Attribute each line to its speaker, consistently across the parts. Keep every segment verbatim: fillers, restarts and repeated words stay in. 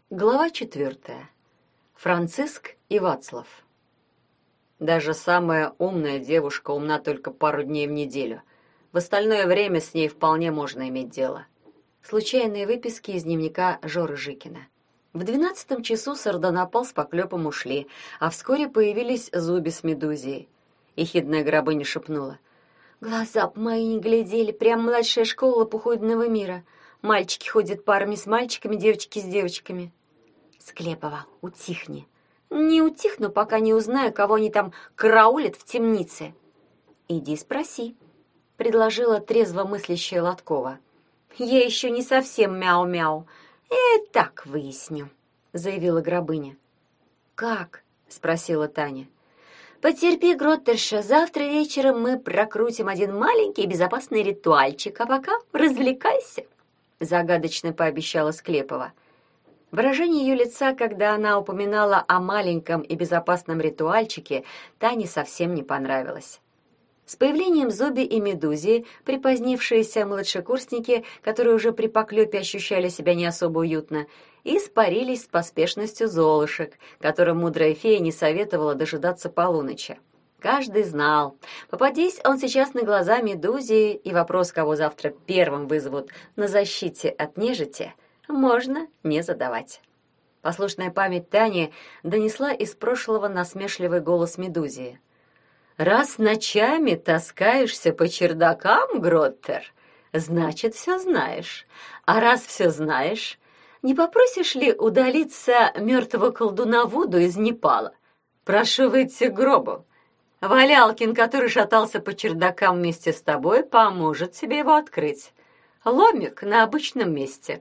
Speaker 1: Глава четвертая. Франциск и Вацлав. Даже самая умная девушка умна только пару дней в неделю. В остальное время с ней вполне можно иметь дело. Случайные выписки из дневника Жоры Жикина. В двенадцатом часу Сардонапал с Поклепом ушли, а вскоре появились Зуби с Медузией. Ехидная Грабыня шепнула: «Глаза б мои не глядели, прям младшая школа лопуходного мира. Мальчики ходят парами с мальчиками, девочки с девочками». «Склепова, утихни». «Не утихну, пока не узнаю, кого они там караулят в темнице». «Иди спроси», — предложила трезво мыслящая Лоткова. «Я еще не совсем мяу-мяу. Я так выясню», — заявила Грабыня. «Как?» — спросила Таня. «Потерпи, Гроттерша, завтра вечером мы прокрутим один маленький безопасный ритуальчик, а пока развлекайся», — загадочно пообещала Склепова. Выражение ее лица, когда она упоминала о маленьком и безопасном ритуальчике, Тане совсем не понравилось. С появлением Зуби и Медузи припозднившиеся младшекурсники, которые уже при Поклепе ощущали себя не особо уютно, испарились с поспешностью золушек, которым мудрая фея не советовала дожидаться полуночи. Каждый знал, попадись он сейчас на глаза Медузи, и вопрос, кого завтра первым вызовут на защите от нежити, можно не задавать. Послушная память Тани донесла из прошлого насмешливый голос Медузии. «Раз ночами таскаешься по чердакам, Гроттер, значит, все знаешь. А раз все знаешь, не попросишь ли удалиться мертвого колдуна Вуду из Непала? Прошу выйти к гробу. Валялкин, который шатался по чердакам вместе с тобой, поможет тебе его открыть. Ломик на обычном месте».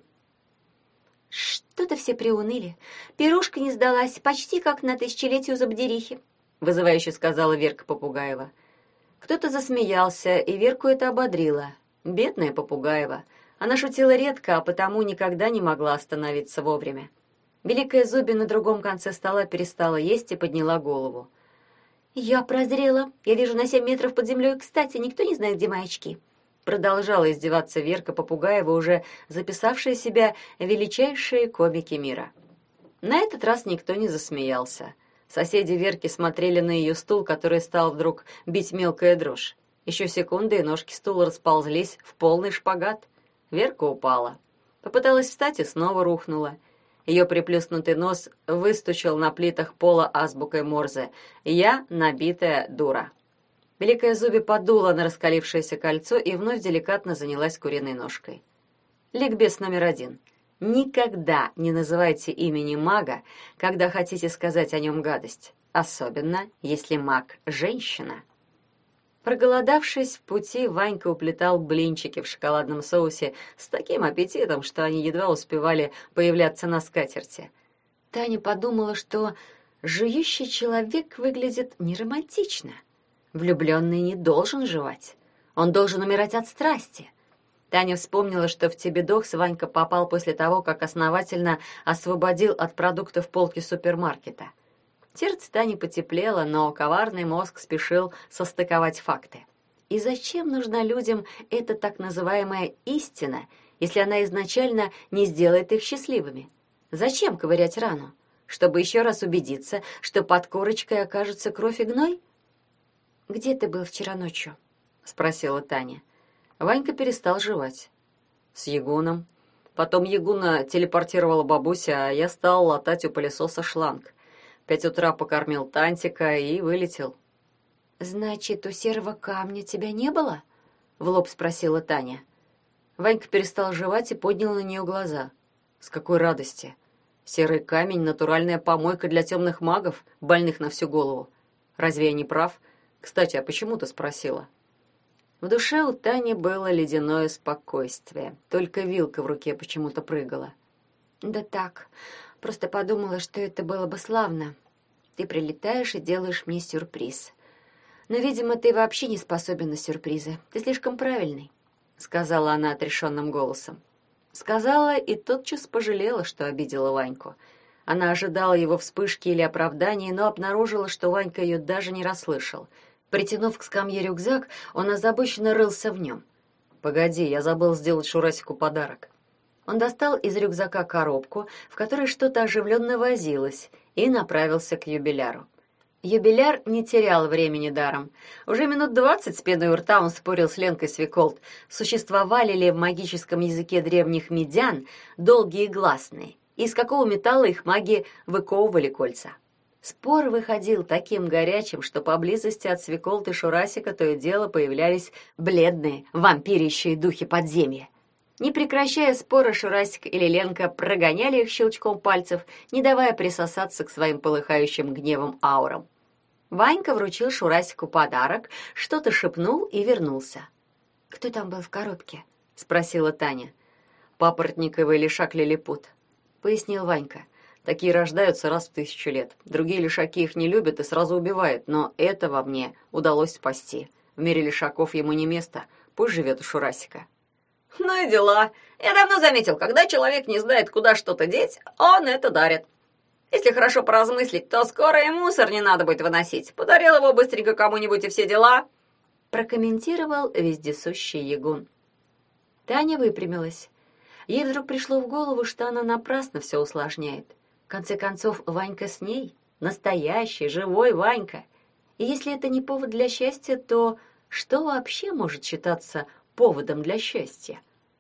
Speaker 2: «Что-то все приуныли. Пирушка не сдалась, почти как на тысячелетию Забдерихи», — вызывающе сказала Верка Попугаева.
Speaker 1: Кто-то засмеялся, и Верку это ободрило. Бедная Попугаева. Она шутила редко, а потому никогда не могла остановиться вовремя. Великая Зуби на другом конце стола перестала есть и подняла голову.
Speaker 2: «Я прозрела. Я вижу на семь метров под землей. Кстати, никто не знает, где мои очки».
Speaker 1: Продолжала издеваться Верка Попугаева, уже записавшая себя величайшие комики мира. На этот раз никто не засмеялся. Соседи Верки смотрели на ее стул, который стал вдруг бить мелкая дрожь. Еще секунды, и ножки стула расползлись в полный шпагат. Верка упала. Попыталась встать и снова рухнула. Ее приплюснутый нос выстучил на плитах пола азбукой Морзе: «Я набитая дура». Великая Зуби подула на раскалившееся кольцо и вновь деликатно занялась куриной ножкой. Ликбез номер один. Никогда не называйте имени мага, когда хотите сказать о нем гадость, особенно если маг — женщина. Проголодавшись в пути, Ванька уплетал блинчики в шоколадном соусе с таким аппетитом, что они едва успевали появляться на скатерти. Таня подумала, что жующий человек выглядит неромантично. Влюбленный не должен жевать. Он должен умирать от страсти. Таня вспомнила, что в Тебедокс Ванька попал после того, как основательно освободил от продуктов полки супермаркета. Сердце Тани потеплело, но коварный мозг спешил состыковать факты. И зачем нужна людям эта так называемая истина, если она изначально не сделает их счастливыми? Зачем ковырять рану? Чтобы еще раз убедиться, что под корочкой окажется кровь и гной?
Speaker 2: «Где ты был вчера ночью?»
Speaker 1: — спросила Таня. Ванька перестал жевать. «С Ягуном. Потом Ягуна телепортировала бабуся, а я стал латать у пылесоса шланг. В пять утра покормил Тантика и вылетел».
Speaker 2: «Значит, у серого камня тебя не было?» — в лоб спросила Таня.
Speaker 1: Ванька перестал жевать и поднял на нее глаза. «С какой радости? Серый камень — натуральная помойка для темных магов, больных на всю голову. Разве я не прав? Кстати, а почему ты спросила?» В душе у Тани было ледяное спокойствие, только вилка в руке почему-то прыгала.
Speaker 2: «Да так, просто подумала, что это было бы славно. Ты прилетаешь и делаешь мне сюрприз. Но, видимо, ты вообще не способен на сюрпризы. Ты слишком правильный», — сказала она отрешенным голосом.
Speaker 1: Сказала и тотчас пожалела, что обидела Ваньку. Она ожидала его вспышки или оправдания, но обнаружила, что Ванька ее даже не расслышал. Притянув к скамье рюкзак, он озабоченно рылся в нем. «Погоди, я забыл сделать Шурасику подарок». Он достал из рюкзака коробку, в которой что-то оживленно возилось, и направился к юбиляру. Юбиляр не терял времени даром. Уже минут двадцать с пеной у рта он спорил с Ленкой Свеколд, существовали ли в магическом языке древних медян долгие гласные, и из какого металла их маги выковывали кольца. Спор выходил таким горячим, что поблизости от Свеколд и Шурасика то и дело появлялись бледные, вампирящие духи подземья. Не прекращая спора, Шурасик или Ленка прогоняли их щелчком пальцев, не давая присосаться к своим полыхающим гневом аурам. Ванька вручил Шурасику подарок, что-то шепнул и вернулся.
Speaker 2: «Кто там был в коробке?»
Speaker 1: — спросила Таня. «Папоротниковый лишак-лилипут», — пояснил Ванька. «Такие рождаются раз в тысячу лет. Другие лишаки их не любят и сразу убивают, но этого мне удалось спасти. В мире лишаков ему не место, пусть живет у Шурасика». «Ну и дела. Я давно заметил, когда человек не знает, куда что-то деть, он это дарит. Если хорошо поразмыслить, то скоро и мусор не надо будет выносить. Подарил его быстренько кому-нибудь и все дела», — прокомментировал вездесущий Ягун.
Speaker 2: Таня выпрямилась. Ей вдруг пришло в голову, что она напрасно все усложняет. В конце концов, Ванька с ней, настоящий, живой Ванька. И если это не повод для счастья, то что вообще может считаться поводом для счастья?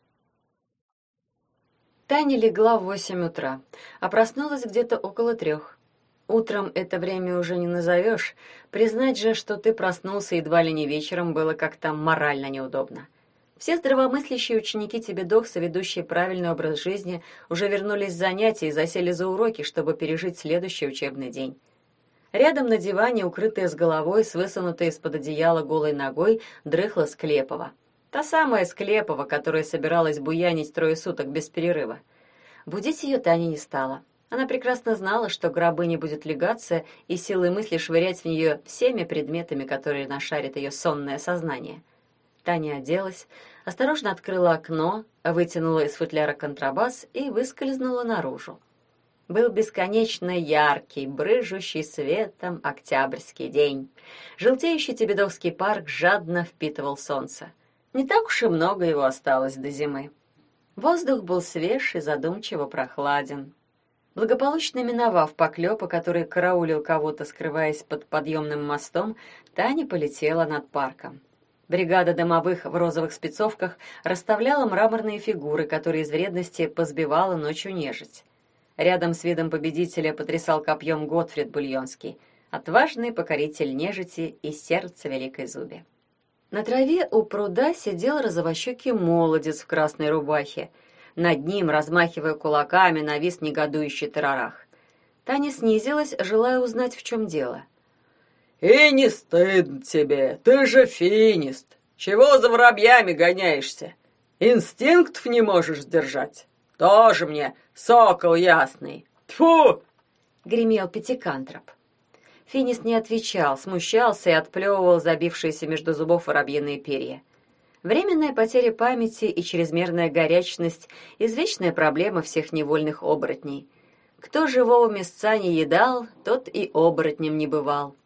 Speaker 1: Таня легла в восемь утра, а проснулась где-то около трех. Утром это время уже не назовешь. Признать же, что ты проснулся едва ли не вечером, было как-то морально неудобно. Все здравомыслящие ученики Тебедокса, ведущие правильный образ жизни, уже вернулись с занятий и засели за уроки, чтобы пережить следующий учебный день. Рядом на диване, укрытая с головой, с высунутой из-под одеяла голой ногой, дрыхла Склепова. Та самая Склепова, которая собиралась буянить трое суток без перерыва. Будить ее Таня не стала. Она прекрасно знала, что гробыня будет легаться и силой мысли швырять в нее всеми предметами, которые нашарит ее сонное сознание. Таня оделась, осторожно открыла окно, вытянула из футляра контрабас и выскользнула наружу. Был бесконечно яркий, брыжущий светом октябрьский день. Желтеющий Тебедовский парк жадно впитывал солнце. Не так уж и много его осталось до зимы. Воздух был свеж и задумчиво прохладен. Благополучно миновав поклёпа, который караулил кого-то, скрываясь под подъемным мостом, Таня полетела над парком. Бригада домовых в розовых спецовках расставляла мраморные фигуры, которые из вредности позбивала ночью нежить. Рядом с видом победителя потрясал копьем Готфрид Бульонский, отважный покоритель нежити и сердца Великой Зуби. На траве у пруда сидел розовощекий молодец в красной рубахе. Над ним, размахивая кулаками, навис негодующий Тарарах. Таня снизилась, желая узнать, в чем дело.
Speaker 3: «И не стыдно тебе, ты же финист! Чего за воробьями гоняешься? Инстинктов не можешь сдержать? Тоже мне сокол ясный! Тьфу!»
Speaker 1: — гремел Пятикантроп. Финист не отвечал, смущался и отплевывал забившиеся между зубов воробьиные перья. Временная потеря памяти и чрезмерная горячность — извечная проблема всех невольных оборотней. Кто живого мясца не едал, тот и оборотнем не бывал.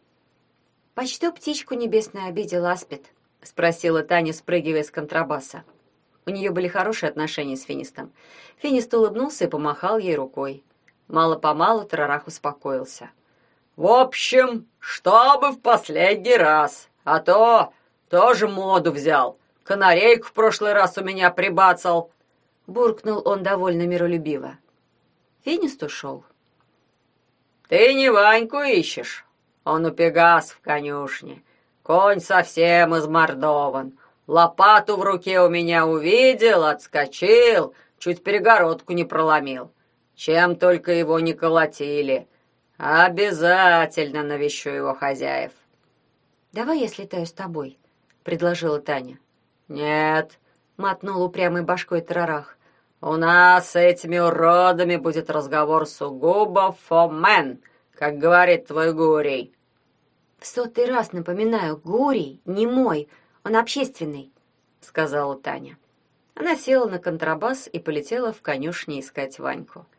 Speaker 2: «Почту птичку небесную обидел аспид?»
Speaker 1: — спросила Таня, спрыгивая с контрабаса. У нее были хорошие отношения с Финистом. Финист улыбнулся и помахал ей рукой. Мало-помалу Тарарах успокоился.
Speaker 3: «В общем, чтобы в последний раз, а то тоже моду взял. Канарейку в прошлый раз у меня прибацал»,
Speaker 1: — буркнул он довольно миролюбиво. Финист ушел.
Speaker 3: «Ты не Ваньку ищешь? Он у Пегас в конюшне. Конь совсем измордован. Лопату в руке у меня увидел, отскочил, чуть перегородку не проломил. Чем только его не колотили. Обязательно навещу его хозяев».
Speaker 2: «Давай я слетаю с тобой»,
Speaker 1: — предложила Таня.
Speaker 3: «Нет»,
Speaker 1: — мотнул упрямой башкой Тарарах.
Speaker 3: «У нас с этими уродами будет разговор сугубо фомен, как говорит твой Гурий».
Speaker 2: «В сотый раз напоминаю, Гурий не мой, он общественный»,
Speaker 1: — сказала Таня. Она села на контрабас и полетела в конюшни искать Ваньку.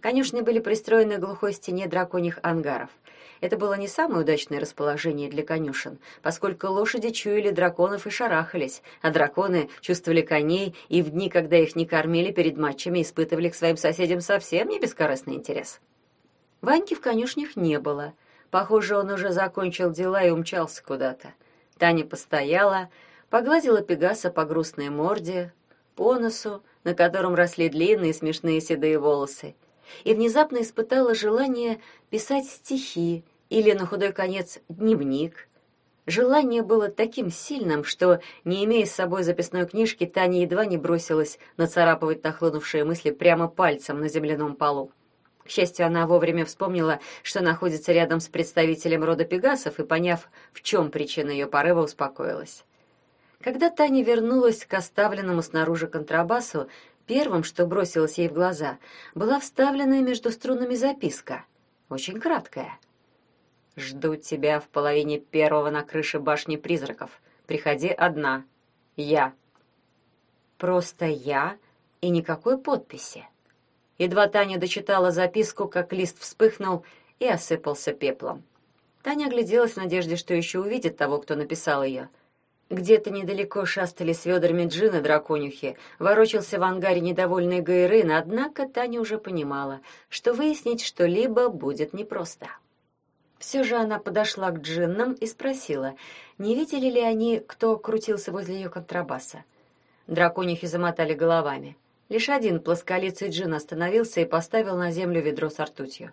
Speaker 1: Конюшни были пристроены к глухой стене драконьих ангаров. Это было не самое удачное расположение для конюшен, поскольку лошади чуяли драконов и шарахались, а драконы чувствовали коней и в дни, когда их не кормили перед матчами, испытывали к своим соседям совсем не бескорыстный интерес. Ваньки в конюшнях не было. Похоже, он уже закончил дела и умчался куда-то. Таня постояла, погладила Пегаса по грустной морде, по носу, на котором росли длинные смешные седые волосы, и внезапно испытала желание писать стихи или, на худой конец, дневник. Желание было таким сильным, что, не имея с собой записной книжки, Таня едва не бросилась нацарапывать нахлынувшие мысли прямо пальцем на земляном полу. К счастью, она вовремя вспомнила, что находится рядом с представителем рода Пегасов, и, поняв, в чем причина ее порыва, успокоилась. Когда Таня вернулась к оставленному снаружи контрабасу, первым, что бросилось ей в глаза, была вставленная между струнами записка, очень краткая. «Жду тебя в половине первого на крыше башни призраков. Приходи одна. Я». Просто «я» и никакой подписи. Едва Таня дочитала записку, как лист вспыхнул и осыпался пеплом. Таня огляделась в надежде, что еще увидит того, кто написал ее. Где-то недалеко шастали с ведрами джина драконюхи, ворочался в ангаре недовольный Гайрын, однако Таня уже понимала, что выяснить что-либо будет непросто. Все же она подошла к джиннам и спросила, не видели ли они, кто крутился возле ее контрабаса. Драконюхи замотали головами. Лишь один плосколицый джин остановился и поставил на землю ведро с ртутью.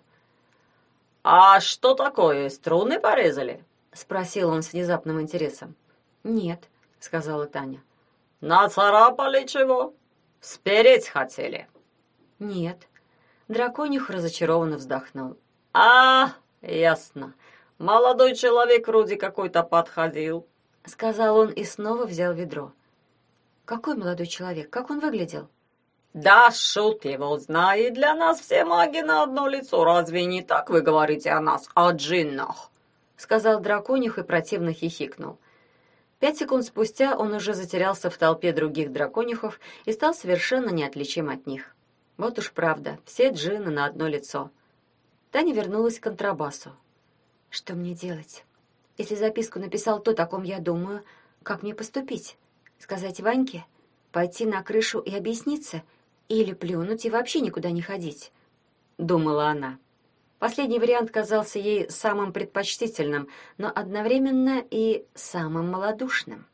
Speaker 3: «А что такое, струны порезали?»
Speaker 1: — спросил он с внезапным интересом. «Нет», — сказала Таня.
Speaker 3: «Нацарапали чего? Спереть хотели?»
Speaker 1: «Нет». Драконюх разочарованно вздохнул.
Speaker 3: «А, ясно. Молодой человек вроде какой-то подходил»,
Speaker 1: — сказал он и снова взял ведро. «Какой молодой человек? Как он выглядел?»
Speaker 3: «Да шут его знает, для нас все маги на одно лицо. Разве не так вы говорите о нас, о джиннах?»
Speaker 1: — сказал драконюх и противно хихикнул. Пять секунд спустя он уже затерялся в толпе других драконюхов и стал совершенно неотличим от них. Вот уж правда, все джинны на одно лицо. Таня вернулась к контрабасу. «Что мне делать? Если записку написал тот, о ком я думаю, как мне поступить? Сказать Ваньке? Пойти на крышу и объясниться? Или плюнуть и вообще никуда не ходить?» — думала она. Последний вариант казался ей самым предпочтительным, но одновременно и самым малодушным.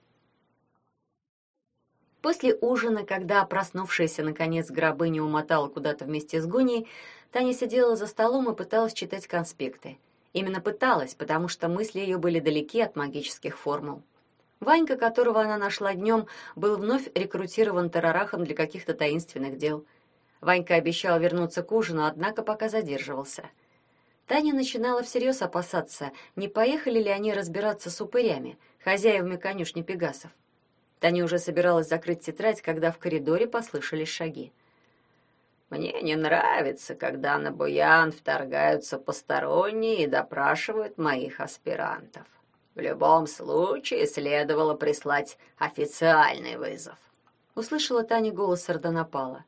Speaker 1: После ужина, когда проснувшаяся наконец гробыня умотала куда-то вместе с Гуней, Таня сидела за столом и пыталась читать конспекты. Именно пыталась, потому что мысли ее были далеки от магических формул. Ванька, которого она нашла днем, был вновь рекрутирован Тарарахом для каких-то таинственных дел. Ванька обещал вернуться к ужину, однако пока задерживался. Таня начинала всерьез опасаться, не поехали ли они разбираться с упырями, хозяевами конюшни Пегасов. Таня уже собиралась закрыть тетрадь, когда в коридоре послышались шаги.
Speaker 3: «Мне не нравится, когда на буян вторгаются посторонние и допрашивают моих аспирантов. В любом случае следовало прислать официальный вызов»,
Speaker 1: — услышала Таня голос Сардонапала.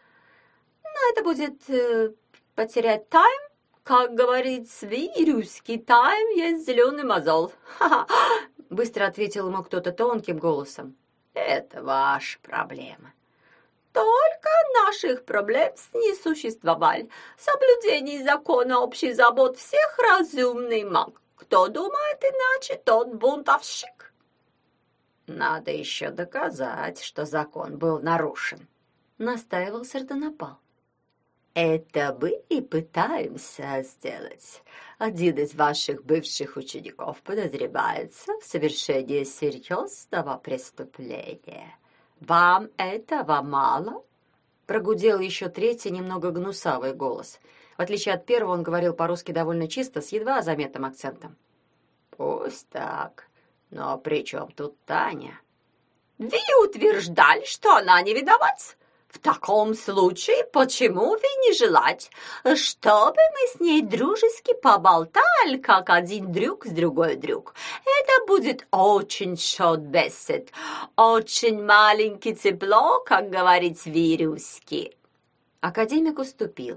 Speaker 1: «Но это будет э, потерять тайм. Как говорит свирюский тайм, есть зеленый мозол. Ха-ха!» — быстро ответил ему кто-то тонким голосом.
Speaker 3: «Это ваша проблема».
Speaker 2: «Только наших проблем не существовало. Соблюдение закона общий забот всех разумный маг. Кто думает иначе, тот бунтовщик».
Speaker 3: «Надо еще доказать, что закон был нарушен»,
Speaker 1: — настаивал Сардонапал.
Speaker 2: «Это мы и пытаемся сделать. Один из ваших бывших учеников подозревается в совершении серьезного преступления. Вам этого мало?»
Speaker 1: Прогудел еще третий, немного гнусавый голос. В отличие от первого, он говорил по-русски довольно чисто, с едва заметным акцентом.
Speaker 3: «Пусть так. Но при чем тут Таня?»
Speaker 2: «Вы утверждали, что она не виновата. В таком случае, почему вы не желаете, чтобы мы с ней дружески поболтали, как один друг с другой друг? Это будет очень шот бесед, очень маленький тепло, как говорит вирюски».
Speaker 1: Академик уступил.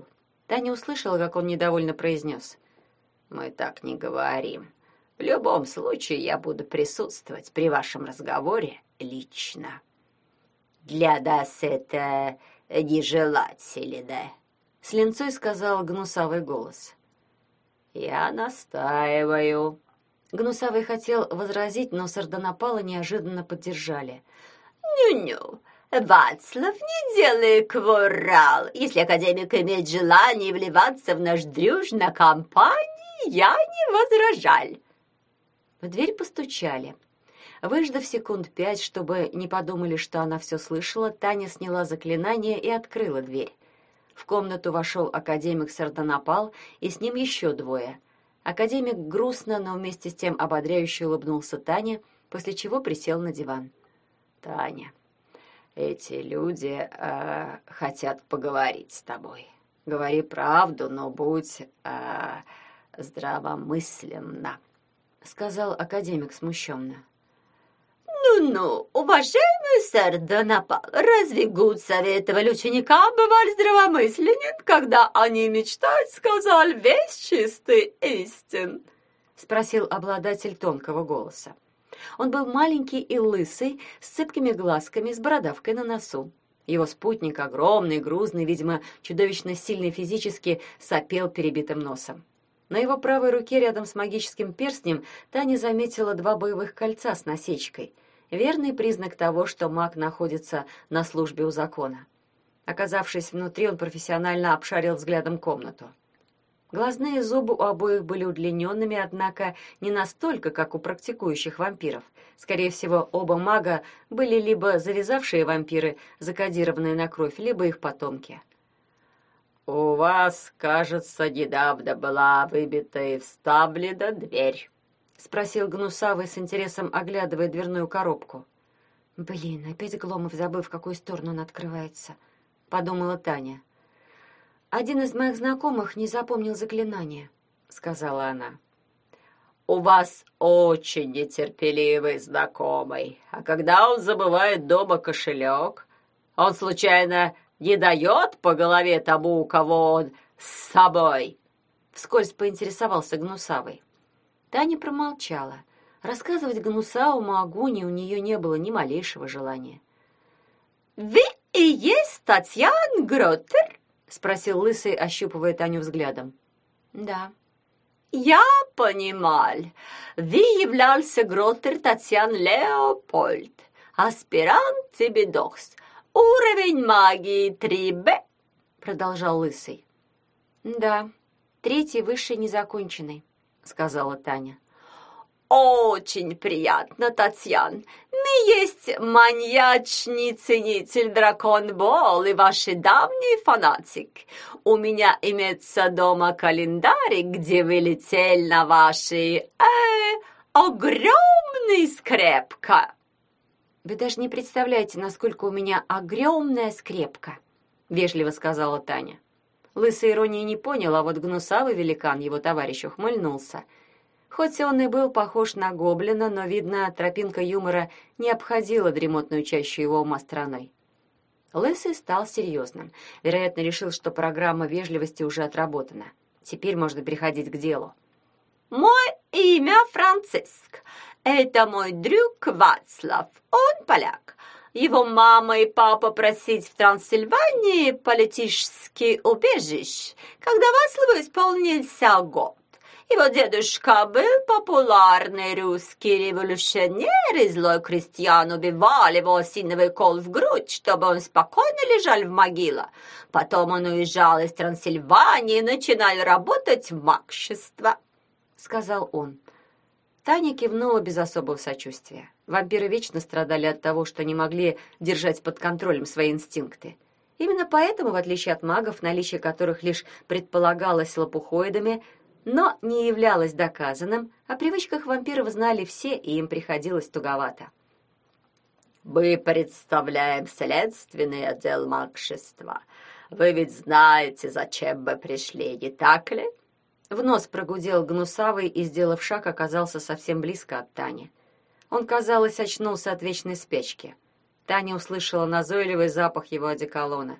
Speaker 1: Таня услышала, как он недовольно произнес:
Speaker 3: «Мы так не говорим. В любом случае я буду присутствовать при вашем разговоре лично». «Для нас это нежелательно», —
Speaker 1: с линцой сказал гнусавый голос.
Speaker 3: «Я настаиваю».
Speaker 1: Гнусавый хотел возразить, но сардонапала неожиданно поддержали.
Speaker 3: «Ну-ну, Вацлав, не делай квурал. Если академик имеет желание вливаться в наш дружную компанию, я не возражал».
Speaker 1: В дверь постучали. Выждав секунд пять, чтобы не подумали, что она все слышала, Таня сняла заклинание и открыла дверь. В комнату вошел академик Сардонапал, и с ним еще двое. Академик грустно, но вместе с тем ободряюще улыбнулся Тане, после чего присел на диван.
Speaker 3: «Таня, эти люди э, хотят поговорить с тобой. Говори правду, но будь э, здравомысленна»,
Speaker 1: — сказал академик смущенно.
Speaker 3: «Ну-ну, уважаемый Сардонапал, разве гудсоветовали ученикам бывать здравомысленен, когда они мечтают, сказал весь чистый истин?»
Speaker 1: — спросил обладатель тонкого голоса. Он был маленький и лысый, с цепкими глазками, с бородавкой на носу. Его спутник, огромный, грузный, видимо, чудовищно сильный физически, сопел перебитым носом. На его правой руке рядом с магическим перстнем Таня заметила два боевых кольца с насечкой. Верный признак того, что маг находится на службе у закона. Оказавшись внутри, он профессионально обшарил взглядом комнату. Глазные зубы у обоих были удлиненными, однако не настолько, как у практикующих вампиров. Скорее всего, оба мага были либо завязавшие вампиры, закодированные на кровь, либо их потомки.
Speaker 3: «У вас, кажется, недавно была выбита и вставлена дверь», —
Speaker 1: спросил Гнусавый с интересом, оглядывая дверную коробку. «Блин, опять Гломов забыл, в какую сторону он открывается», — подумала Таня. «Один из моих знакомых не запомнил заклинание», — сказала она.
Speaker 3: «У вас очень нетерпеливый знакомый, а когда он забывает дома кошелек, он случайно не дает по голове тому, у кого он с собой?»
Speaker 1: — вскользь поинтересовался Гнусавый. Таня промолчала. Рассказывать Гнусавому о Гуне у нее не было ни малейшего желания.
Speaker 3: «Вы и есть Татьяна Гроттер?» —
Speaker 1: спросил Лысый, ощупывая Таню взглядом. «Да».
Speaker 3: «Я понимал. Вы являлся Гроттер Татьян Леопольд, аспирант Тибидокс, уровень магии три бэ», — продолжал Лысый.
Speaker 1: «Да, третий высший незаконченный», — сказала Таня.
Speaker 3: «Очень приятно, Татьян. Мы есть маньячный ценитель Дракон Болл и ваш давний фанатик. У меня имеется дома календарь, где вы летели на вашей э, огромной скрепка».
Speaker 1: «Вы даже не представляете, насколько у меня огромная скрепка», — вежливо сказала Таня. Лысый иронии не понял, а вот гнусавый великан, его товарищ, ухмыльнулся. Хоть он и был похож на гоблина, но, видно, тропинка юмора не обходила дремотную чащу его ума стороной. Лысый стал серьезным. Вероятно, решил, что программа вежливости уже отработана. Теперь можно переходить к делу.
Speaker 3: «Мой имя Франциск. Это мой друг Вацлав. Он поляк. Его мама и папа просить в Трансильвании политический убежище, когда Вацлаву исполнился год. Его дедушка был популярный русский революционер, и злой крестьян убивал его осиновый кол в грудь, чтобы он спокойно лежал в могиле. Потом он уезжал из Трансильвании и начинал работать в магшество», — сказал он.
Speaker 1: Таня кивнула без особого сочувствия. Вампиры вечно страдали от того, что не могли держать под контролем свои инстинкты. Именно поэтому, в отличие от магов, наличие которых лишь предполагалось лопухоидами, но не являлось доказанным, о привычках вампиров знали все, и им приходилось туговато.
Speaker 3: «Мы представляем следственный отдел магшества. Вы ведь знаете, зачем мы пришли, не так ли?»
Speaker 1: В нос прогудел Гнусавый и, сделав шаг, оказался совсем близко от Тани. Он, казалось, очнулся от вечной спячки. Таня услышала назойливый запах его одеколона.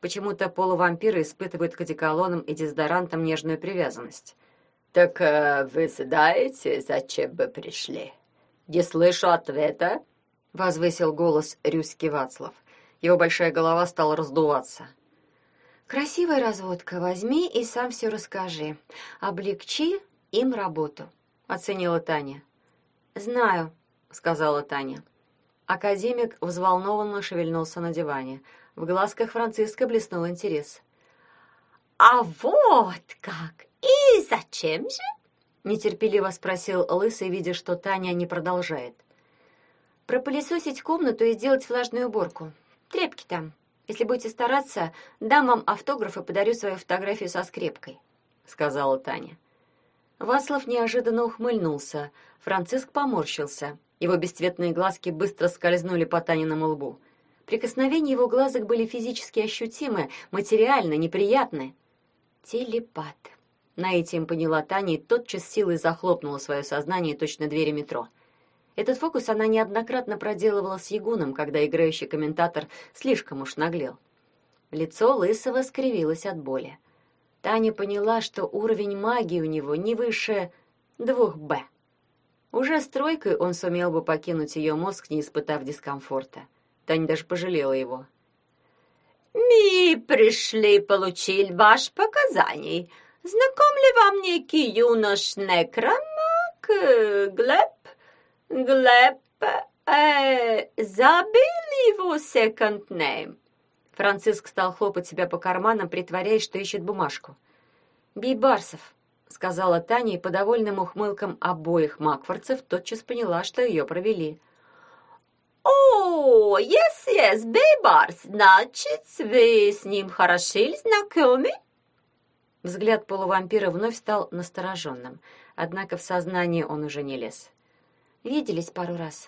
Speaker 1: Почему-то полувампиры испытывают к одеколонам и дезодорантам нежную привязанность.
Speaker 3: «Так э, вы знаете, зачем вы пришли? Не слышу ответа»,
Speaker 1: — возвысил голос Рюский Вацлав. Его большая голова стала раздуваться.
Speaker 2: «Красивая разводка, возьми и сам все расскажи. Облегчи им работу», —
Speaker 1: оценила Таня.
Speaker 2: «Знаю»,
Speaker 1: — сказала Таня. Академик взволнованно шевельнулся на диване. В глазках Франциска блеснул интерес.
Speaker 3: «А вот как! И зачем же?»
Speaker 1: — нетерпеливо спросил Лысый, видя, что Таня не продолжает.
Speaker 2: «Пропылесосить комнату и сделать влажную уборку. Тряпки там. Если будете стараться, дам вам автограф и подарю свою фотографию со скрепкой»,
Speaker 1: — сказала Таня. Вацлав неожиданно ухмыльнулся. Франциск поморщился. Его бесцветные глазки быстро скользнули по Таниному лбу. Прикосновения его глазок были физически ощутимы, материально, неприятны.
Speaker 2: «Телепат»,
Speaker 1: — наитием поняла Таня и тотчас силой захлопнула свое сознание точно двери метро. Этот фокус она неоднократно проделывала с Ягуном, когда играющий комментатор слишком уж наглел. Лицо Лысого скривилось от боли. Таня поняла, что уровень магии у него не выше двух Б. Уже с тройкой он сумел бы покинуть ее мозг, не испытав дискомфорта. Таня даже пожалела его.
Speaker 3: «Мы пришли получить ваши показания. Знаком ли вам некий юнош Некромаг Глеб? Глеб, э, забыл его секонд-нейм?»
Speaker 1: Франциск стал хлопать себя по карманам, притворяясь, что ищет бумажку. «Бейбарсов», — сказала Таня, и по довольным ухмылкам обоих макфорцев тотчас поняла, что ее провели.
Speaker 3: «О, yes, yes, Бейбарс, значит, вы с ним хороши знакомы?»
Speaker 1: Взгляд полувампира вновь стал настороженным, однако в сознание он уже не лез.
Speaker 2: «Виделись пару раз».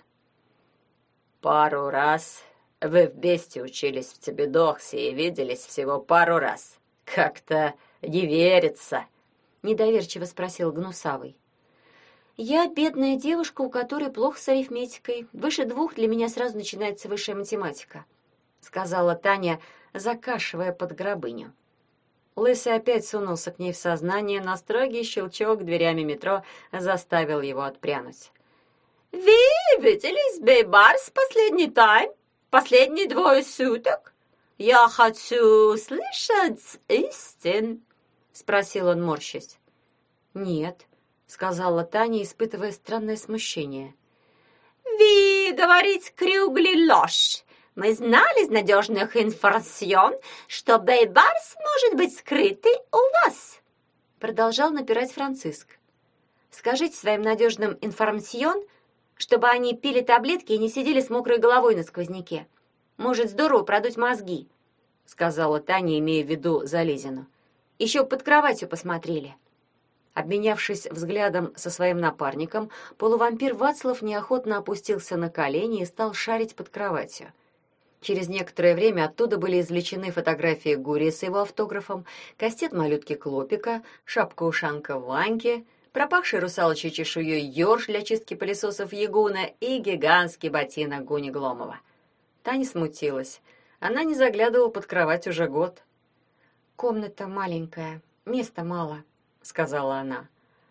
Speaker 3: «Пару раз? Вы вместе учились в Тебедоксе и виделись всего пару раз. Как-то не верится»,
Speaker 1: — недоверчиво спросил Гнусавый.
Speaker 2: «Я бедная девушка, у которой плохо с арифметикой. Выше двух для меня сразу начинается высшая математика»,
Speaker 1: — сказала Таня, закашивая под гробыню. Лысый опять сунулся к ней в сознание, но строгий щелчок дверями метро заставил его отпрянуть.
Speaker 3: «Вы виделись, Бейбарс, последний тайм? Последние двое суток? Я хочу слышать истин», — спросил он, морщась.
Speaker 1: «Нет», — сказала Таня, испытывая странное смущение.
Speaker 3: «Вы говорите кругли ложь. Мы знали из надежных информацион, что Бейбарс может быть скрытый у вас», —
Speaker 2: продолжал напирать Франциск. «Скажите своим надежным информацион, чтобы они пили таблетки и не сидели с мокрой головой на сквозняке. Может, здорово продуть мозги», — сказала Таня, имея в виду Залезину. «Еще под кроватью посмотрели».
Speaker 1: Обменявшись взглядом со своим напарником, полувампир Вацлав неохотно опустился на колени и стал шарить под кроватью. Через некоторое время оттуда были извлечены фотографии Гурия с его автографом, кастет малютки Клопика, шапка-ушанка Ваньки, пропахший русалочей чешуей ёрш для чистки пылесосов Ягуна и гигантский ботинок Гуни Гломова. Таня смутилась. Она не заглядывала под кровать уже год.
Speaker 2: «Комната маленькая, места мало», — сказала она.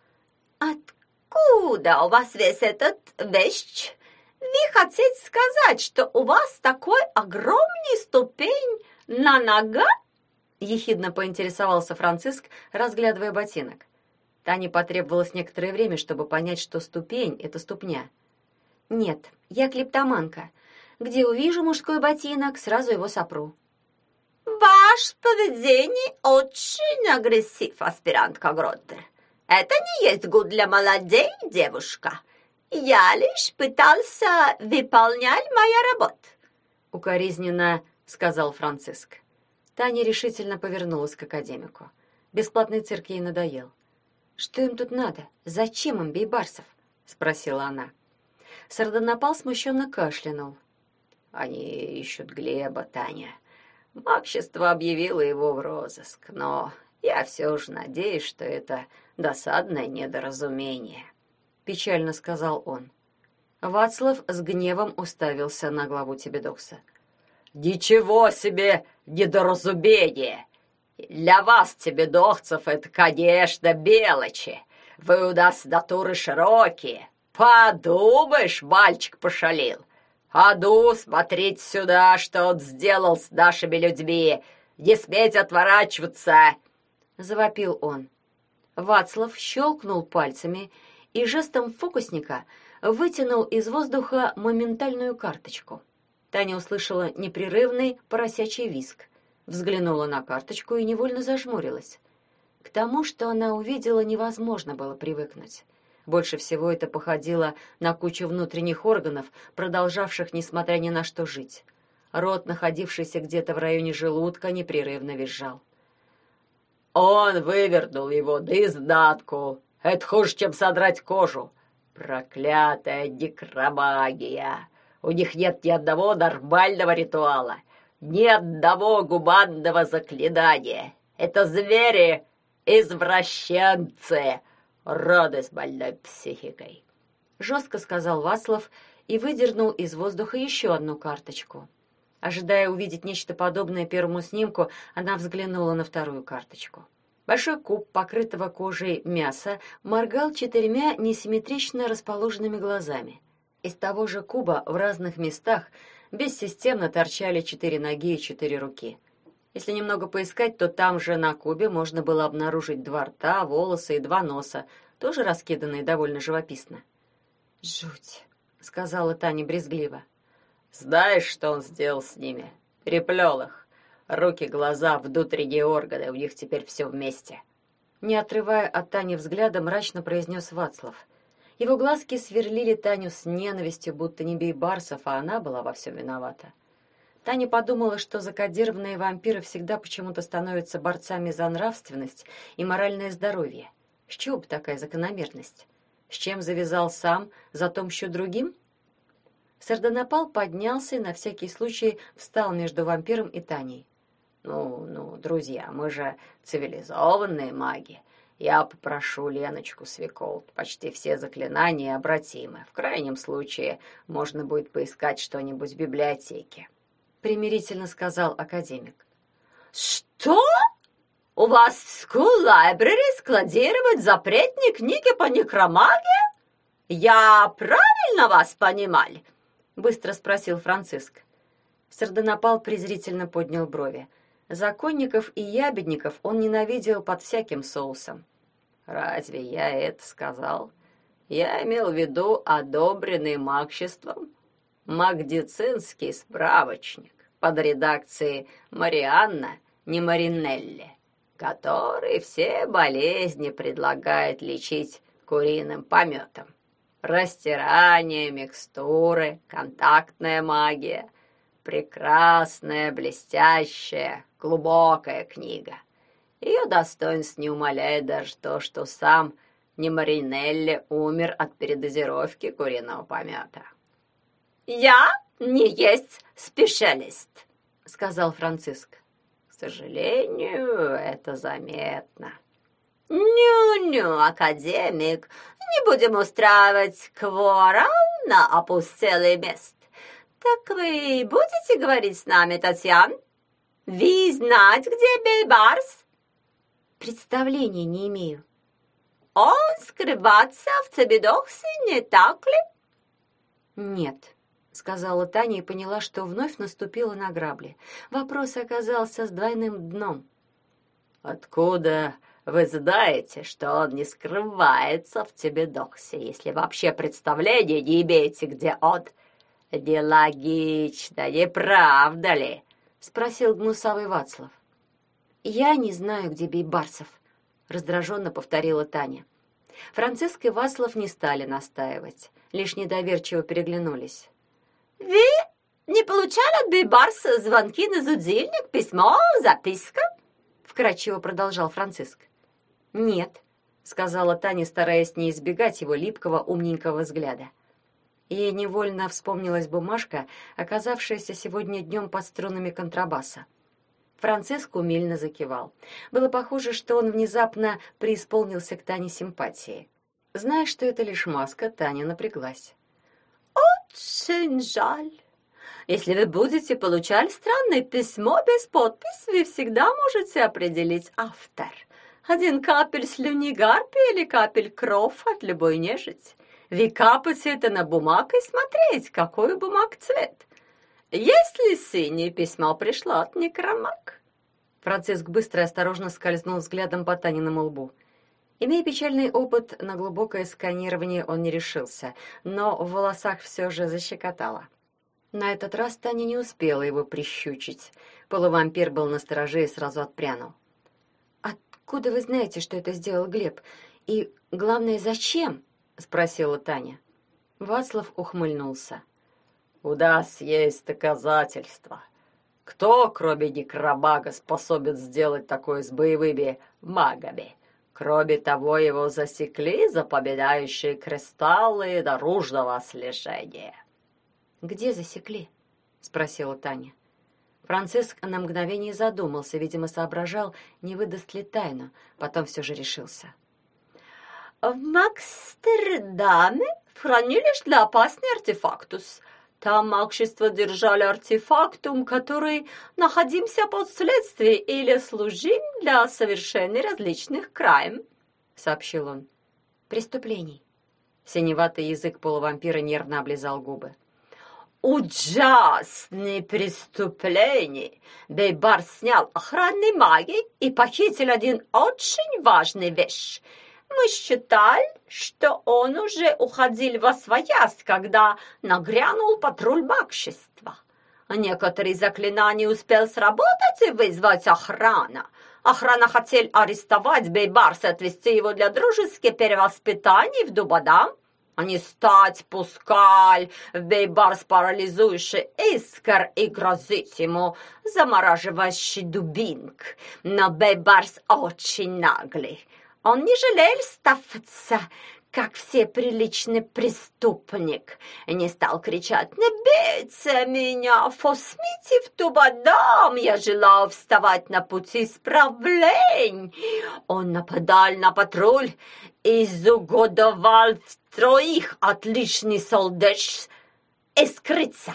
Speaker 3: «Откуда у вас весь этот вещь? Вы хотите сказать, что у вас такой огромный ступень на нога?»
Speaker 1: Ехидно поинтересовался Франциск, разглядывая ботинок. Тане потребовалось некоторое время, чтобы понять, что ступень — это ступня.
Speaker 2: «Нет, я клептоманка. Где увижу мужской ботинок, сразу его сопру».
Speaker 3: «Ваше поведение очень агрессив, аспирантка Гроттер. Это не есть гуд для молодей, девушка. Я лишь пытался выполнять мою работу», —
Speaker 1: укоризненно сказал Франциск. Таня решительно повернулась к академику. Бесплатный цирк ей надоел.
Speaker 2: «Что им тут надо? Зачем им Бейбарсов?»
Speaker 1: — спросила она. Сардонапал смущенно кашлянул.
Speaker 3: «Они ищут Глеба, Таня. Общество объявило его в розыск, но я все же надеюсь, что это досадное недоразумение», — печально сказал он.
Speaker 1: Вацлав с гневом уставился на главу Тебедокса.
Speaker 3: Ничего себе недоразумение! Для вас, тебедовцев, это, конечно, мелочи. Вы у нас натуры широкие. Подумаешь, мальчик пошалил. А ну, смотрите сюда, что он сделал с нашими людьми. Не сметь отворачиваться!» — завопил он.
Speaker 2: Вацлав щелкнул пальцами и жестом фокусника вытянул из воздуха моментальную карточку. Таня услышала непрерывный поросячий визг, взглянула на карточку и невольно зажмурилась. К тому, что она увидела, невозможно было привыкнуть. Больше всего это походило на кучу внутренних органов, продолжавших, несмотря ни на что, жить. Рот, находившийся где-то в районе желудка, непрерывно визжал.
Speaker 3: «Он вывернул его наизнанку. Это хуже, чем содрать кожу. Проклятая некромагия! У них нет ни одного нормального ритуала, ни одного гуманного заклинания. Это звери, извращенцы, роды с больной психикой!»
Speaker 2: Жестко сказал Вацлав и выдернул из воздуха еще одну карточку. Ожидая увидеть нечто подобное первому снимку, она взглянула на вторую карточку. Большой куб, покрытого кожей мяса, моргал четырьмя несимметрично расположенными глазами. Из того же куба в разных местах бессистемно торчали четыре ноги и четыре руки. Если немного поискать, то там же на кубе можно было обнаружить два рта, волосы и два носа, тоже раскиданные довольно живописно. «Жуть», — сказала Таня брезгливо.
Speaker 3: «Знаешь, что он сделал с ними? Переплел их. Руки, глаза, внутренние органы, у них теперь все вместе».
Speaker 2: Не отрывая от Тани взгляда, мрачно произнес Вацлав. Его глазки сверлили Таню с ненавистью, будто не Бейбарсов, а она была во всем виновата. Таня подумала, что закодированные вампиры всегда почему-то становятся борцами за нравственность и моральное здоровье. С чего бы такая закономерность? С чем завязал сам, зато мщу другим? Сардонапал поднялся и на всякий случай встал между вампиром и Таней.
Speaker 3: «Ну, ну, друзья, мы же цивилизованные маги. Я попрошу Леночку Свеколд. Почти все заклинания обратимы. В крайнем случае можно будет поискать что-нибудь в библиотеке», —
Speaker 2: примирительно сказал академик.
Speaker 3: «Что? У вас в School Library складировать запретные книги по некромагии? Я правильно вас понимал?»
Speaker 2: — быстро спросил Франциск. Сардонапал презрительно поднял брови. Законников и ябедников он ненавидел под всяким соусом.
Speaker 3: «Разве я это сказал? Я имел в виду одобренный магществом магдицинский справочник под редакцией Марианна Немаринелли, который все болезни предлагает лечить куриным пометом. Растирание, микстуры, контактная магия. Прекрасная, блестящая, глубокая книга. Ее достоинств не умаляет даже то, что сам Немаринелли умер от передозировки куриного помета». «Я не есть специалист», — сказал Франциск. «К сожалению, это заметно». «Ню-ню, академик, не будем устраивать кворум на опустелый мест. Так вы будете говорить с нами, Татьяна? Вы знаете, где Бейбарс?»
Speaker 2: «Представления не имею».
Speaker 3: «Он скрывается в Тебедоксе, не так ли?»
Speaker 2: «Нет», — сказала Таня и поняла, что вновь наступила на грабли. Вопрос оказался с двойным дном.
Speaker 3: «Откуда вы знаете, что он не скрывается в Тебедоксе, если вообще представления не имеете, где он? Нелогично, не правда ли?» — спросил гнусавый Вацлав.
Speaker 2: «Я не знаю, где Бейбарсов», — раздраженно повторила Таня. Франциск и Вацлав не стали настаивать, лишь недоверчиво переглянулись.
Speaker 3: «Вы не получали от Бейбарса звонки на будильник, письмо, записка?» — вкратчиво продолжал Франциск.
Speaker 2: «Нет», — сказала Таня, стараясь не избегать его липкого умненького взгляда. Ей невольно вспомнилась бумажка, оказавшаяся сегодня днем под струнами контрабаса. Франциск умильно закивал. Было похоже, что он внезапно преисполнился к Тане симпатии. Зная, что это лишь маска, Таня напряглась.
Speaker 3: «Очень жаль. Если вы будете получать странное письмо без подписи, вы всегда можете определить автор. Один капель слюни гарпии или капель кров от любой нежити. Вы капаете это на бумагу и смотреть, какой у бумаг цвет. Если синее письмо пришло от некромаг.
Speaker 1: Франциск быстро и осторожно скользнул взглядом по Таниному лбу. Имея печальный опыт, на глубокое сканирование он не решился, но в волосах все же защекотало. На этот раз Таня не успела его прищучить. Полувампир был настороже и сразу отпрянул. «Откуда вы знаете, что это сделал Глеб? И, главное, зачем?» — спросила Таня. Вацлав ухмыльнулся.
Speaker 3: «У нас есть доказательства. Кто, кроме некромага, способен сделать такое с боевыми магами? Кроме того, его засекли запоминающие кристаллы наружного слежения».
Speaker 1: «Где засекли?» — спросила Таня. Франциск на мгновение задумался, видимо, соображал, не выдаст ли тайну, потом все же решился.
Speaker 3: «В Амстердаме хранились для опасный артефактус. Там магичество держали артефактум, который находимся под следствием или служим для совершения различных крайм», — сообщил он.
Speaker 1: «Преступлений». Синеватый язык полувампира нервно облизал губы.
Speaker 3: «Ужасные преступления! Бейбар снял охранной магии и похитил один очень важный вещь. Мы считали, что он уже уходил восвоясь, когда нагрянул патруль магичества. Некоторые заклинания успел сработать и вызвать охрана. Охрана хотел арестовать Бейбарса и отвезти его для дружеских перевоспитаний в Дубадам. Они стать пускаль в Бейбарс парализующий искр и грозить ему замораживающий дубинг. Но Бейбарс очень наглый. Он не жалел ставиться, как все приличный преступник, и не стал кричать: «Не бейте меня, фосмите в Дубадам, я желал вставать на пути исправлений». Он нападал на патруль и изугодовал троих отличный солдат и скрыться.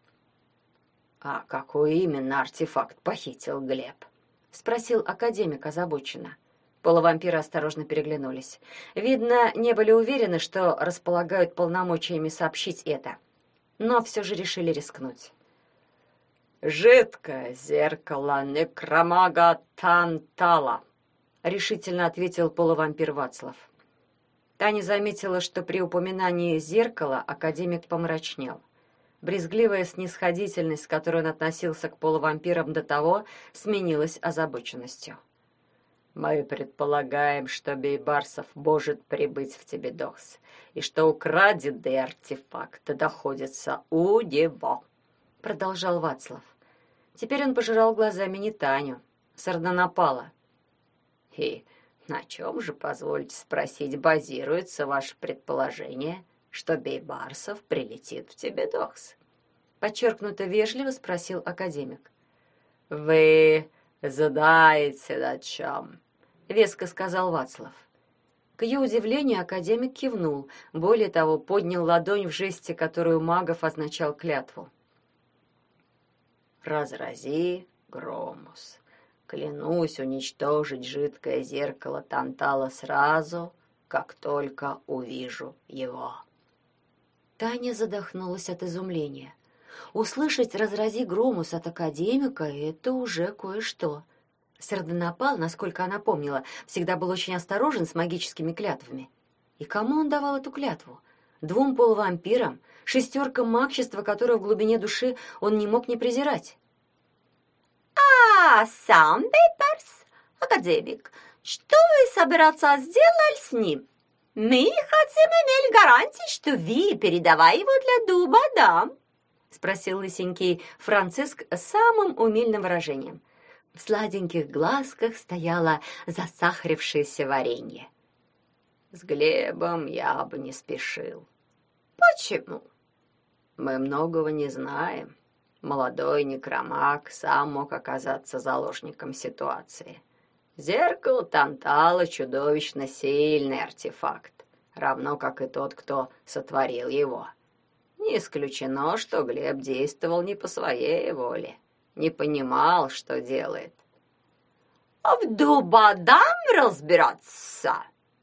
Speaker 1: «А какой именно артефакт похитил Глеб?» — спросил академик озабоченно. Полувампиры осторожно переглянулись. Видно, не были уверены, что располагают полномочиями сообщить это, но все же решили рискнуть.
Speaker 3: «Жидкое зеркало некромага Тантала», — решительно ответил полувампир Вацлав.
Speaker 1: Таня заметила, что при упоминании зеркала академик помрачнел. Брезгливая снисходительность, с которой он относился к полувампирам до того, сменилась озабоченностью.
Speaker 3: «Мы предполагаем, что Бейбарсов может прибыть в Тебедокс, и что украденный артефакт находится у него», —
Speaker 1: продолжал Вацлав. Теперь он пожирал глазами не Таню, Сардонапала.
Speaker 3: «И на чем же, позвольте спросить, базируется ваше предположение, что Бейбарсов прилетит в Тебедокс?»
Speaker 1: Подчеркнуто вежливо спросил академик.
Speaker 3: «Вы знаете, на чем?»
Speaker 1: — веско сказал Вацлав. К ее удивлению академик кивнул, более того, поднял ладонь в жесте, которую магов означал клятву.
Speaker 3: «Разрази, Громус, клянусь уничтожить жидкое зеркало Тантала сразу, как только увижу его».
Speaker 1: Таня задохнулась от изумления. Услышать «разрази, Громус» от академика — это уже кое-что. Сардонапал, насколько она помнила, всегда был очень осторожен с магическими клятвами. И кому он давал эту клятву? Двум полувампирам, шестеркам магичества, которое в глубине души он не мог не презирать.
Speaker 3: «А сам Бейбарс, академик, что вы собираться сделать с ним? Мы хотим иметь гарантии, что вы передавай его для Дубадам», — спросил лысенький Франциск с самым умильным выражением. В сладеньких глазках стояло засахарившееся варенье. «С Глебом я бы не спешил». «Почему?» «Мы многого не знаем. Молодой некромаг сам мог оказаться заложником ситуации. Зеркало Тантала — чудовищно сильный артефакт, равно как и тот, кто сотворил его. Не исключено, что Глеб действовал не по своей воле, не понимал, что делает. «А в Дубадам разбираться?»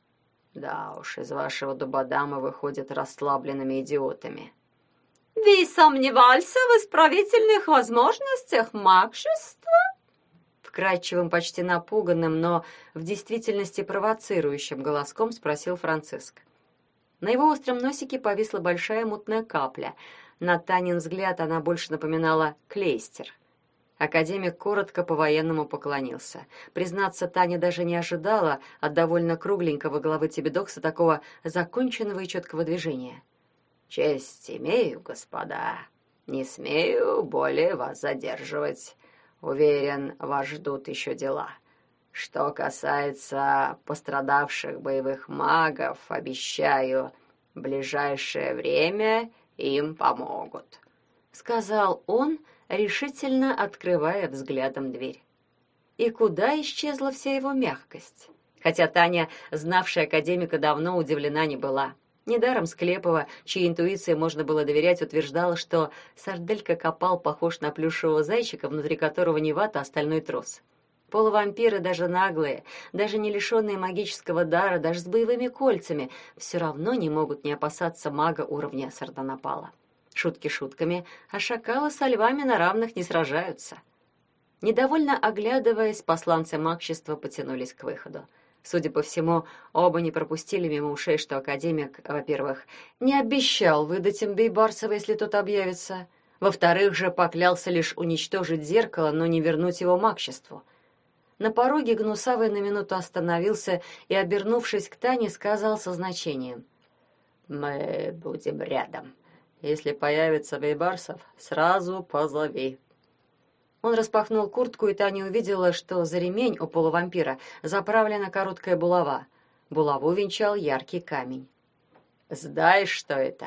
Speaker 3: «Да уж, из вашего Дубадама выходят расслабленными идиотами». «Вы сомневался в исправительных возможностях магшества?» Вкрадчивым, почти напуганным, но в действительности провоцирующим голоском спросил Франциск. На его остром носике повисла большая мутная капля. На Танин взгляд она больше напоминала клейстер. Академик коротко по-военному поклонился. Признаться, Таня даже не ожидала от довольно кругленького главы Тебедокса такого законченного и четкого движения. «Честь имею, господа. Не смею более вас задерживать. Уверен, вас ждут еще дела. Что касается пострадавших боевых магов, обещаю, в ближайшее время им помогут», — сказал он, решительно открывая взглядом дверь. И куда исчезла вся его мягкость? Хотя Таня, знавшая академика давно, удивлена не была. Недаром Склепова, чьей интуиции можно было доверять, утверждала, что сарделька-копал похож на плюшевого зайчика, внутри которого не вата, а стальной трос. Полувампиры, даже наглые, даже не лишенные магического дара, даже с боевыми кольцами, все равно не могут не опасаться мага уровня Сардонапала. Шутки шутками, а шакалы со львами на равных не сражаются. Недовольно оглядываясь, посланцы магчества потянулись к выходу. Судя по всему, оба не пропустили мимо ушей, что академик, во-первых, не обещал выдать им Бейбарсова, если тот объявится, во-вторых же, поклялся лишь уничтожить зеркало, но не вернуть его магчеству. На пороге Гнусавый на минуту остановился и, обернувшись к Тане, сказал со значением: «Мы будем рядом. Если появится Бейбарсов, сразу позови». Он распахнул куртку, и Таня увидела, что за ремень у полувампира заправлена короткая булава. Булаву венчал яркий камень. «Знаешь, что это?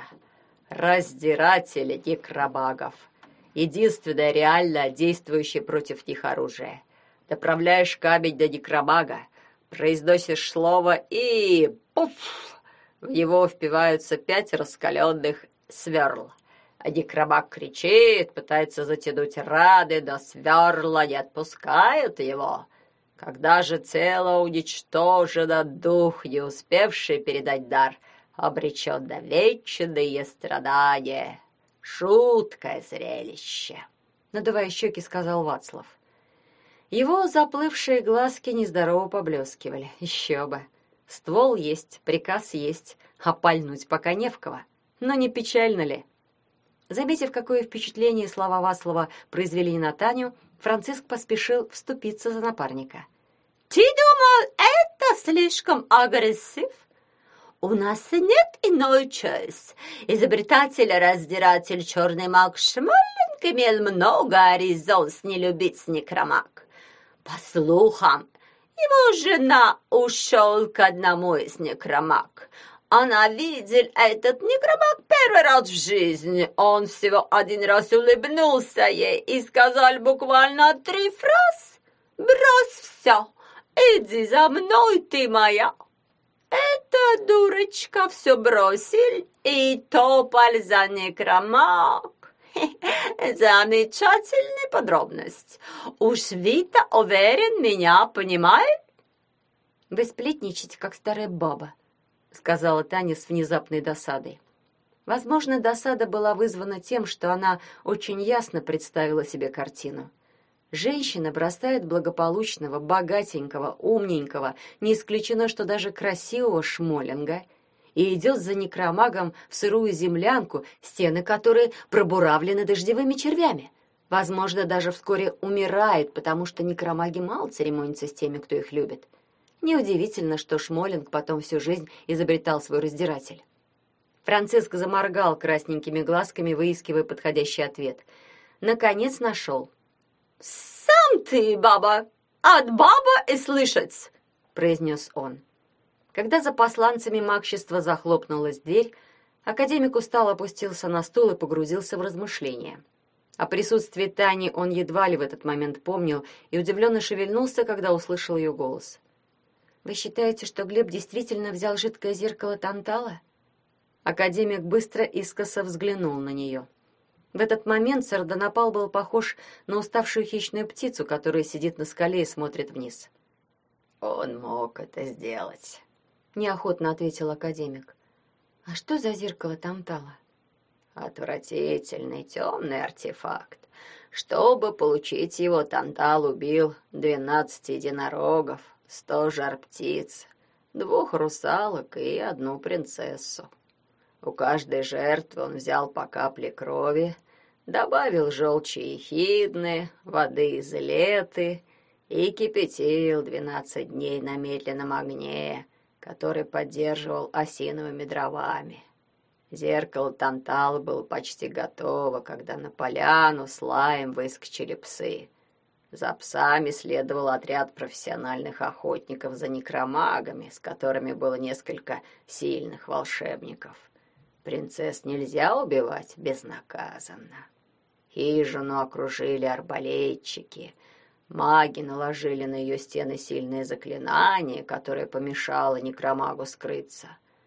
Speaker 3: Раздиратели некробагов. Единственное реально действующее против них оружие. Доправляешь камень до некробага, произносишь слово и... пуф! В него впиваются пять раскаленных сверл. А некромаг кричит, пытается затянуть раны, но сверла не отпускают его. Когда же тело уничтожено, дух, не успевший передать дар, обречен на вечные страдания. Жуткое зрелище», — надувая щеки, сказал Вацлав. Его заплывшие глазки нездорово поблескивали. Еще бы. Ствол есть, приказ есть, а пальнуть пока не в кого. Но не печально ли? Заметив, какое впечатление слова Вацлава произвели на Таню, Франциск поспешил вступиться за напарника. «Ты думал, это слишком агрессив? У нас нет иной чес. Изобретатель-раздиратель черный маг Шмолинг имел много резон не любить некромаг. По слухам, его жена ушел к одному из некромаг. Она видел этот некромаг первый раз в жизни. Он всего один раз улыбнулся ей и сказал буквально три фразы: «Брось все, иди за мной, ты моя». Эта дурочка все бросил и топал за некромаг. Замечательная подробность. Уж Вита, уверен, меня понимает? «Вы сплетничаете, как старая баба», — сказала Таня с внезапной досадой. Возможно, досада была вызвана тем, что она очень ясно представила себе картину. Женщина бросает благополучного, богатенького, умненького, не исключено, что даже красивого Шмолинга, и идет за некромагом в сырую землянку, стены которой пробуравлены дождевыми червями. Возможно, даже вскоре умирает, потому что некромаги мало церемонятся с теми, кто их любит. Неудивительно, что Шмолинг потом всю жизнь изобретал свой раздиратель. Франциск заморгал красненькими глазками, выискивая подходящий ответ. Наконец нашел. «Сам ты, баба! От баба и слышать!» — произнес он. Когда за посланцами магчества захлопнулась дверь, академик устало опустился на стул и погрузился в размышления. О присутствии Тани он едва ли в этот момент помнил и удивленно шевельнулся, когда услышал ее голос. «Вы считаете, что Глеб действительно взял жидкое зеркало Тантала?»
Speaker 1: Академик быстро искоса взглянул на нее. В этот момент Сардонапал был похож на уставшую хищную птицу, которая сидит на скале и смотрит вниз.
Speaker 3: «Он мог это сделать»,
Speaker 1: — неохотно ответил академик. «А что за зеркало Тантала?»
Speaker 3: «Отвратительный темный артефакт. Чтобы получить его, Тантал убил двенадцать единорогов, сто жар-птиц, двух русалок и одну принцессу. У каждой жертвы он взял по капле крови, добавил желчи ехидны, воды из леты и кипятил двенадцать дней на медленном огне, который поддерживал осиновыми дровами. Зеркало Тантала было почти готово, когда на поляну с лаем выскочили псы. За псами следовал отряд профессиональных охотников за некромагами, с которыми было несколько сильных волшебников. Принцесс нельзя убивать безнаказанно. Хижину окружили арбалетчики. Маги наложили на ее стены сильные заклинания, которое помешало некромагу скрыться.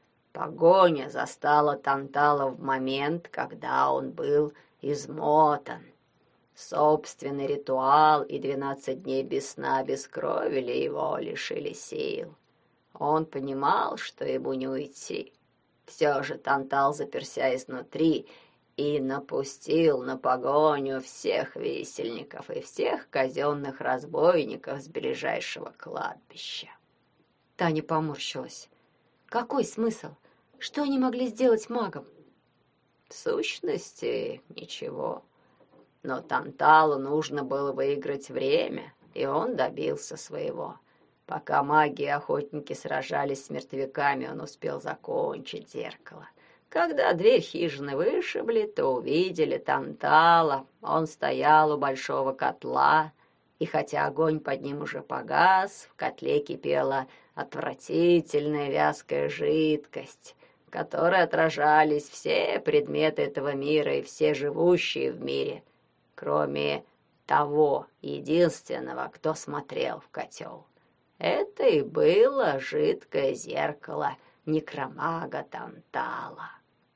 Speaker 3: Погоня застала Тантала в момент, когда он был измотан. Собственный ритуал и двенадцать дней без сна обескровили его, лишили сил. Он понимал, что ему не уйти. Все же Тантал заперся изнутри и напустил на погоню всех висельников и всех казенных разбойников с ближайшего кладбища.
Speaker 1: Таня поморщилась. Какой смысл? Что они могли сделать магам?
Speaker 3: В сущности, ничего. Но Танталу нужно было выиграть время, и он добился своего. Пока маги и охотники сражались с мертвяками, он успел закончить зеркало. Когда дверь хижины вышибли, то увидели Тантала. Он стоял у большого котла, и хотя огонь под ним уже погас, в котле кипела отвратительная вязкая жидкость, в которой отражались все предметы этого мира и все живущие в мире, кроме того единственного, кто смотрел в котел. Это и было жидкое зеркало некромага Тантала.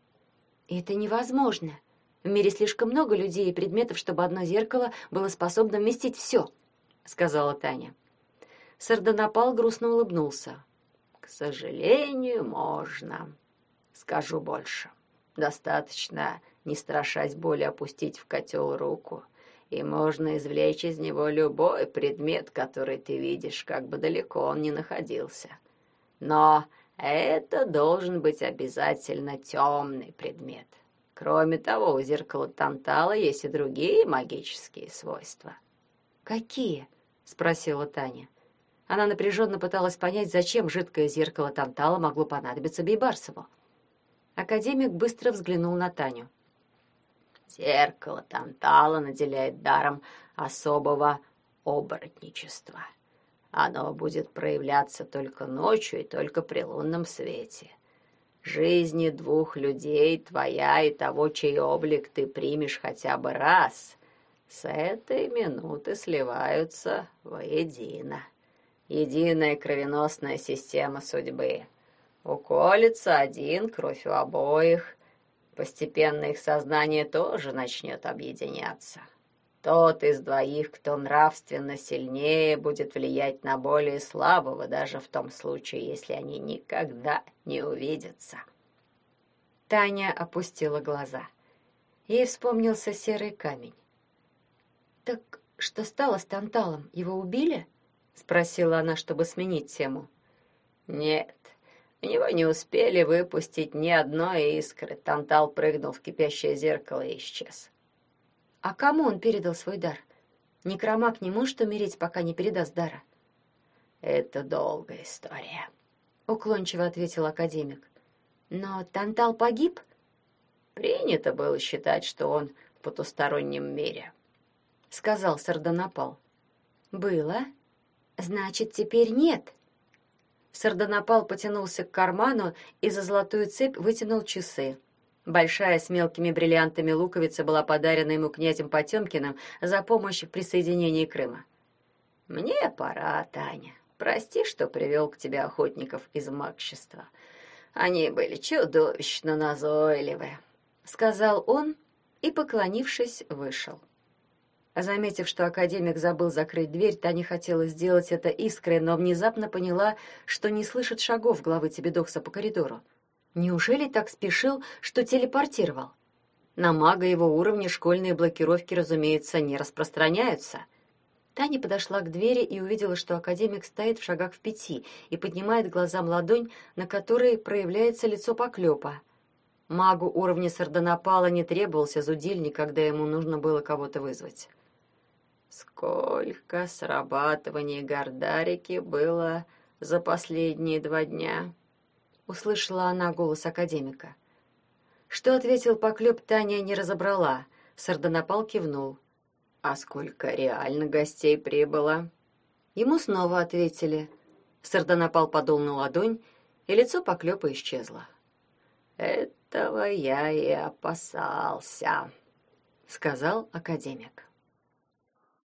Speaker 1: Это невозможно. В мире слишком много людей и предметов, чтобы одно зеркало было способно вместить все, сказала Таня. Сардонапал грустно улыбнулся.
Speaker 3: К сожалению, можно. Скажу больше. Достаточно, не страшась боли, опустить в котел руку, и можно извлечь из него любой предмет, который ты видишь, как бы далеко он ни находился. Но это должен быть обязательно темный предмет. Кроме того, у зеркала Тантала есть и другие магические свойства.
Speaker 1: «Какие?» — спросила Таня. Она напряженно пыталась понять, зачем жидкое зеркало Тантала могло понадобиться Бейбарсову. Академик быстро взглянул на Таню.
Speaker 3: Зеркало Тантала наделяет даром особого оборотничества. Оно будет проявляться только ночью и только при лунном свете. Жизни двух людей, твоя и того, чей облик ты примешь хотя бы раз, с этой минуты сливаются воедино. Единая кровеносная система судьбы. Уколется один, кровь у обоих. Постепенно их сознание тоже начнет объединяться. Тот из двоих, кто нравственно сильнее, будет влиять на более слабого, даже в том случае, если они никогда не увидятся.
Speaker 1: Таня опустила глаза. Ей вспомнился серый камень. «Так что стало с Танталом? Его убили?» — спросила она, чтобы сменить тему.
Speaker 3: «Нет, в него не успели выпустить ни одной искры. Тантал прыгнул в кипящее зеркало и исчез».
Speaker 1: «А кому он передал свой дар? Некромаг не может умереть, пока не передаст дара».
Speaker 3: «Это долгая история»,
Speaker 1: — уклончиво ответил академик. «Но Тантал погиб?»
Speaker 3: «Принято было считать, что он в потустороннем мире», —
Speaker 1: сказал Сардонапал. «Было? Значит, теперь нет». Сардонапал потянулся к карману и за золотую цепь вытянул часы. Большая с мелкими бриллиантами луковица была подарена ему князем Потемкиным за помощь в присоединении Крыма.
Speaker 3: «Мне пора, Таня. Прости, что привел к тебе охотников из магщества.
Speaker 1: Они были чудовищно назойливы», — сказал он и, поклонившись, вышел. Заметив, что академик забыл закрыть дверь, Таня хотела сделать это искрой, но внезапно поняла, что не слышит шагов главы Тебедокса по коридору. Неужели так спешил, что телепортировал? На мага его уровня школьные блокировки, разумеется, не распространяются. Таня подошла к двери и увидела, что академик стоит в шагах в пяти и поднимает глазам ладонь, на которой проявляется лицо поклепа. Магу уровня Сардонапала не требовался зудильник, когда ему нужно было кого-то вызвать. «Сколько срабатываний Гордарики было за последние два дня?» — услышала она голос академика. Что ответил поклеп, Таня не разобрала. Сардонапал кивнул. «А сколько реально гостей прибыло?» Ему снова ответили. Сардонапал подул на ладонь, и лицо поклепа исчезло. «Этого я и опасался», — сказал академик.